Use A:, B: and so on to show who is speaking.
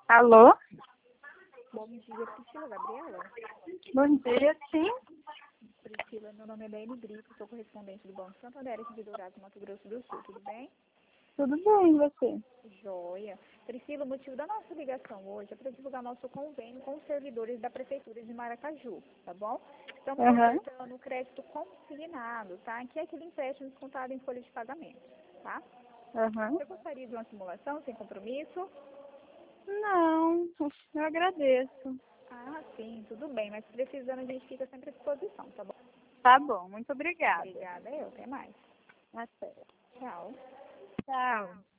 A: Alô?
B: Bom dia, Priscila, Gabriela.
A: Bom dia, sim.
B: Priscila, meu nome é Daiane Brito, sou correspondente do Banco Santander aqui de Dourados, Mato Grosso do Sul, tudo bem?
A: Tudo bem, e você?
B: Joia. Priscila, o motivo da nossa ligação hoje é para divulgar nosso convênio com os servidores da Prefeitura de Maracaju, tá bom? Estamos ofertando o crédito consignado, tá? Que é aquele empréstimo descontado em folha de pagamento, tá? Você gostaria de uma simulação sem compromisso?
A: Não, eu agradeço.
B: Ah, sim, tudo bem, mas precisando a gente fica sempre à disposição, tá bom?
A: Tá bom, muito obrigada.
B: Obrigada, eu. Até mais.
A: Até.
B: Tchau.
A: Tchau.